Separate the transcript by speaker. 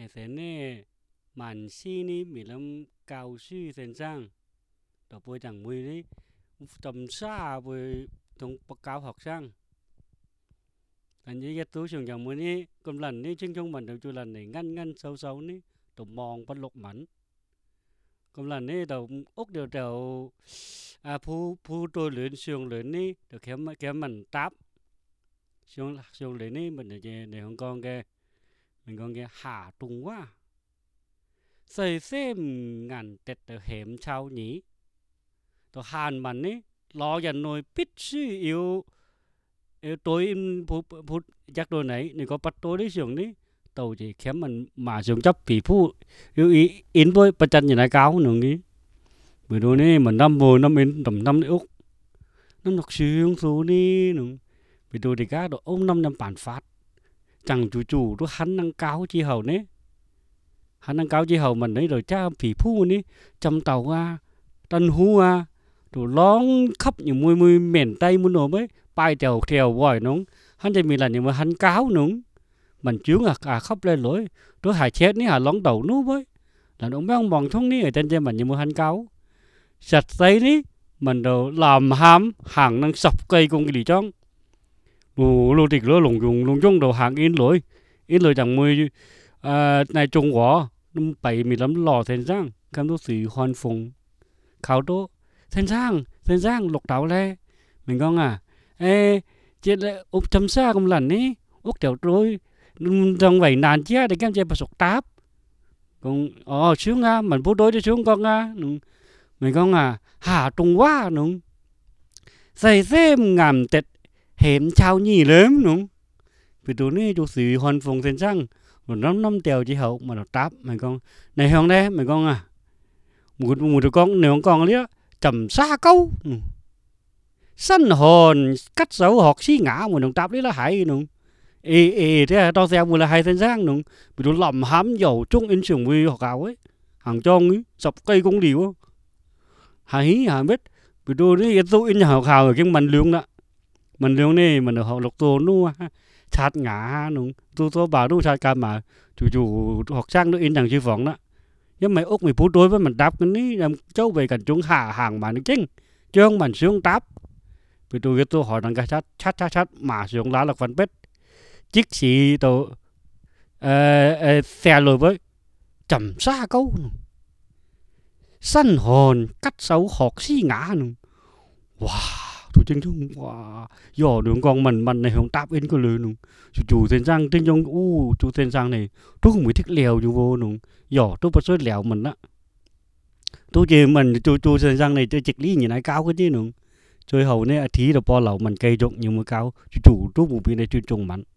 Speaker 1: thế này màn xí ní mình làm cao sư sen sang đó bôi chẳng mùi đi tầm xa với trong bậc cao học sang anh như cái túi xuống chẳng mùi ní còn lần ní trên trong mình đầu chu lần này ngăn ngăn sâu sâu ní tụm mòn bắt lục mảnh còn lần ní đầu ốc đều đều phu tôi luyện xuồng luyện ní được kém mình táp xuồng luyện ní mình để không con cái mình con cái hạ trung quá xây xem ngàn tết từ hẻm trao nhỉตัวหานมันนี่รออย่างน้อยปิดชื่อตัวพูดจากตัวไหนนี่ก็ปัดตัวได้เสียงนี่ตัวจีเข้มมันมาเสียงจับผีผู้อินด้วยประจันอย่างไรก้าวหนึ่งนี้เมื่อดูนี่มันน้ำโบน้ำอินต่ำน้ำในอุกน้ำหนักเสียงสูนี่หนึ่งไปดูดีก้าตัวอมน้ำป่านฟัดจังจู่ตัวหันนังก้าวจีเห่านี่หันนังก้าวจีเห่ามันนี่โดยจ้าผีผู้นี่จำเต่าว่าตันหัวตัวร้องขับอย่างมวยเหม็นไตมุนโหนไปเที่ยวบ่อยน้องฮันจะมีอะไรอย่างมาฮันก้าวน้องมันจื้อขับเลยเลยตัวหายเช็ดนี่หาร้องเต่านู้นไว้แล้วน้องแม่งมองท่องนี่trên trênมันอย่างมาฮันก้าวสัตว์ไซนี่มันเดาลามหามห่างนั่งสับไกลกงกี่จ้องลูติกแล้วลงจงเดาห่างอินเลยจังมวยในจงหวอไปมีลำหล่อเส้นจ้างคำตัวสีฮอนฟงเขาโตเส้นสร้างหลกเต่าเลยmình con chết lại úp chấm xa công lần ní úp tiểu rồi trong vậy nàn chia để kem chơi bật sọc táp con xuống mình bố đối cho xuống con mình con hà trung quá nung xây xem ngàm tết hẻm trao nhì lớn nung vì tụi ní chú sĩ hoàn phong ส้นsang một năm tiểu chỉ hậu mà nó táp mình con này hông đấy mình con một đứa con nếu con liếc chầm xa câu sân hồn cắt dấu học xí ngã một đồng táp đấy là hay nung thế to xe một là hay thân sang nung bị tụi lầm hám dầu trung in sườn vi học ảo ấy hàng trong ấy sập cây cũng điều hay biết bị tụi đấy tôi in học hào ở cái mình lương này mình được học lục tô nu chặt ngã nung tôi bảo tôi chặt cả mà chủ học sang nó in đằng chữ phỏng đó nhưng mày úc mày phú đối với mình đáp cái ní làm cháu về cảnh chúng hạ hàng mà nó chính chứ không mình xuống đáp vì tôi hỏi rằng cái chat mà xuống lá là phần bết chiếc xì tôi xe lùi với chầm xa câu sân hồn cắt xấu học xí ngã wow tôi chính chúng wow giờ đường con mình này không đáp in cái lưỡi nung chủ tên sang tên trong chủ tên sang này tôi không biết thích lèo dù vô nung giờ tôi bắt số lèo mình á tôi chỉ mình chủ tên sang này tôi trực lý như này cao cái chứ nung chơi hầu này thí được bao lẩu mình cây trộn nhưng mà cao chủ tôi một bên này chuyên trồng mặn